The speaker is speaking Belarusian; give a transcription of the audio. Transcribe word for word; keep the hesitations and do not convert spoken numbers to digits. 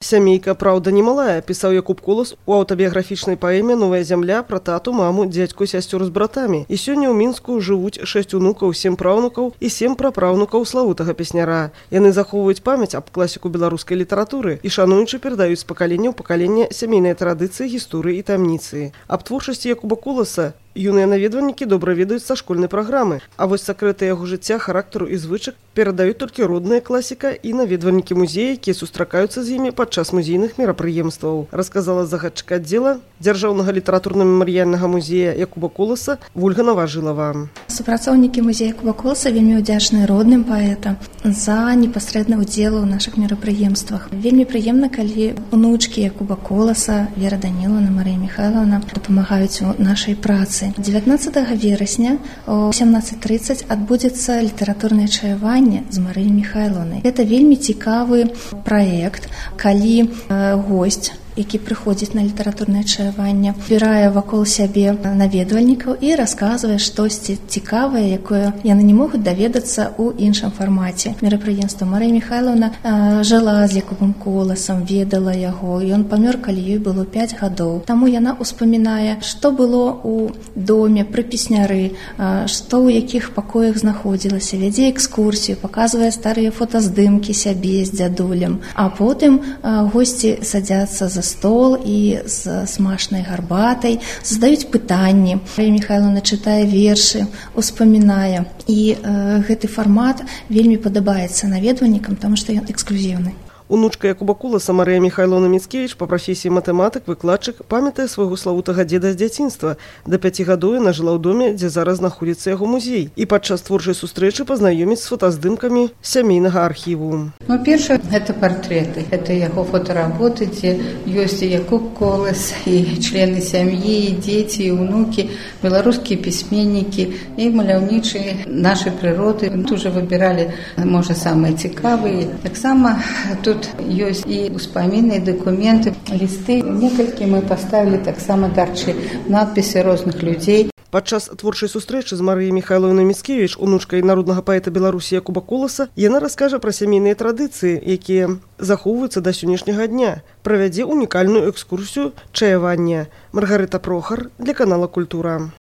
Сямейка, праўда, немалая, пісаў Якуб Колас у аўтабіяграфічнай паэме «Новая зямля» пра тату, маму, дзядзьку, сясцёр з братамі. І сёння ў Мінску жывуць шэсць унукаў, сем праўнукаў і сем прапраўнукаў славутага песняра. Яны захоўваюць памяць аб класіку беларускай літаратуры і шануючы перадаюць з пакалення ў пакаленне сямейныя традыцыі, гісторыі і тамніцы. Аб творчасці Якуба Коласа юныя наведвальнікі добра ведаюць са школьнай праграмы, а вось сакрэты яго жыцця, характару і звычак перадаюць толькі родная класіка і наведвальнікі музея, якія сустракаюцца з імі падчас музейных мерапрыемстваў, расказала загадчык аддзела дзяржаўнага літаратурна-мемарыяльнага музея Якуба Коласа Вольга Наважылава. Супрацоўнікі музея Якуба Коласа вельмі ўдзячныя родным паэтам за непасрэдны ўдзел у нашых мерапрыемствах. Вельмі прыемна, калі унучкі Якуба Коласа, Вера Данілаўна, Марыя Михайловна дапамагаюць у нашай працы. дзевятнаццатага верасня о сямнаццаць трыццаць адбудзецца літаратурнае чаяванне з Марыяй Михайловнай. Гэта вельмі цікавы праект, калі э, госць, які прыходзіць на літаратурнае чаяванне, збірае вакол сябе наведвальнікаў і расказвае штосьці цікавае, якое яны не могуць даведацца ў іншым фармаце мерапрыемства. Марыя Михайловна э, жыла з Якубам Коласам, ведала яго, і ён памёр, калі ёй было пяць гадоў. Таму яна ўспамінае, што было ў доме пры песняры, э, што ў якіх пакоях знаходзілася, вядзе экскурсію, паказвае старыя фотаздымкі сябе з дзядулем. А потым э, госці садзяцца за стол і з смачнай гарбатай, задаюць пытанні. Марія Михайловна чытае вершы, успамінае. І э, гэты фармат вельмі падабаецца наведвальнікам, таму што ён эксклюзіўны. Унучка Якуба Коласа Марыя Михайловна Міцкевіч па прафесіі матэматык, выкладчык, памятае свайго славутага дзеда з дзяцінства. Да пяці гадоў яна жыла ў доме, дзе зараз знаходзіцца яго музей. І падчас творчай сустрэчы пазнаёміць з фотаздымкамі сямейнага архіву. Ну, першае, гэта партрэты. Гэта яго фотаработы, дзе ёсць і Якуб Колас, і члены сям'і, і дзеці, і ўнукі, беларускія пісьменнікі, і маляўнічыя нашай прыроды. Тут уже выбіралі, можа, самыя цікавыя. Таксама тут ёсць і успаміны, і дакументы, лісты. Некалькі мы паставілі таксама дарчы, надпісы розных людзей. Падчас творчай сустрэчы з Марыяй Михайловнай Міцкевіч, унучкай народнага паэта Беларусі Якуба Коласа, яна раскажа пра сямейныя традыцыі, якія захоўваюцца да сённяшняга дня. Правядзе унікальную экскурсію чаявання. Маргарыта Прохар для канала «Культура».